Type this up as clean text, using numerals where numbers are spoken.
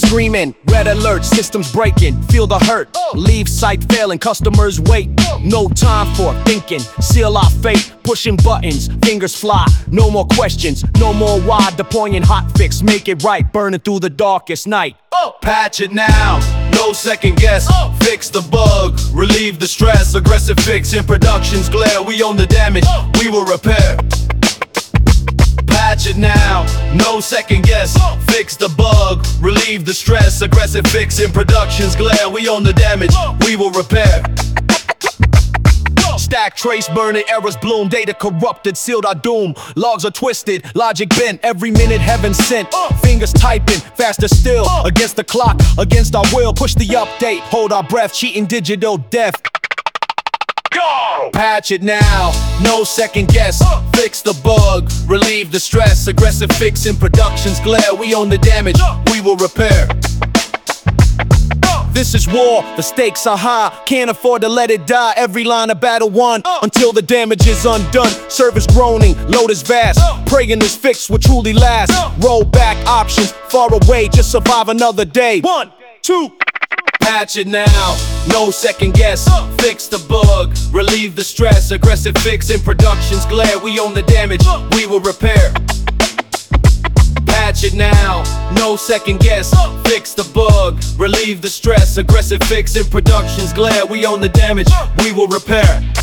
Screaming, red alert, systems breaking, feel the hurt. Leave site failing, customers wait. No time for thinking, seal our fate. Pushing buttons, fingers fly. No more questions, no more why. Deploying hot fix, make it right. Burning through the darkest night. Patch it now, no second guess. Fix the bug, relieve the stress. Aggressive fix in production's glare. We own the damage, we will repair. Patch it now, no second guess. Fix the bug, relieve the stress. Aggressive fix in production's glare. We own the damage, we will repair. Stack, trace, burning, errors bloom. Data corrupted, sealed our doom. Logs are twisted, logic bent. Every minute heaven sent. Fingers typing, faster still. Against the clock, against our will. Push the update, hold our breath. Cheating digital death. Go! Patch it now, no second guess. Fix the bug, relieve the stress. Aggressive fix in production's glare. We own the damage, we will repair. This is war, the stakes are high. Can't afford to let it die. Every line of battle won until the damage is undone. Service groaning, load is vast. Praying this fix will truly last. Roll back options, far away, just survive another day. 1, 2. Patch it now, no second guess. Fix the bug, relieve the stress. Aggressive fix in production's glare. We own the damage, we will repair. Patch it now, no second guess. Fix the bug, relieve the stress. Aggressive fix in production's glare. We own the damage, we will repair.